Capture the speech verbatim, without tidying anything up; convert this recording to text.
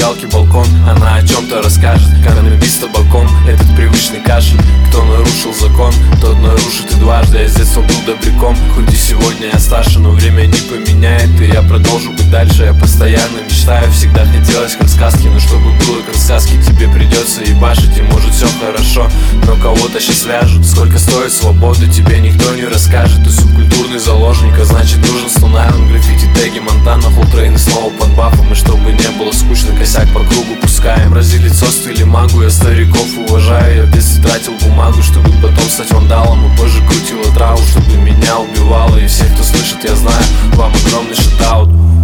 галки балкон. Она о чем-то расскажет, каннабис с табаком. Этот привычный кашель, кто нарушил закон, тот нарушит и дважды. Я с детства был добряком, хоть и сегодня я старше, но время не поменяет, и я продолжу быть дальше. Я постоянно мечтаю, всегда хотелось как сказки, но чтобы было как сказки, тебе придется ебашить. И может все хорошо, но кого-то сейчас вяжут. Сколько стоит свобода, тебе никто не расскажет. Ты субкультурный заложник, а значит нужен Стон-Айленд, граффити, теги, Монтана, Холтрейн и снова под бафом. И чтобы не было скучно, косяк по кругу пускаем. Разделить сост или магу, я стариков уважаю. Я в детстве тратил бумагу, чтобы потом стать вандалом, и позже крутила траву, чтобы меня убивало. И всех, кто слышит, я знаю, вам огромный шатаут.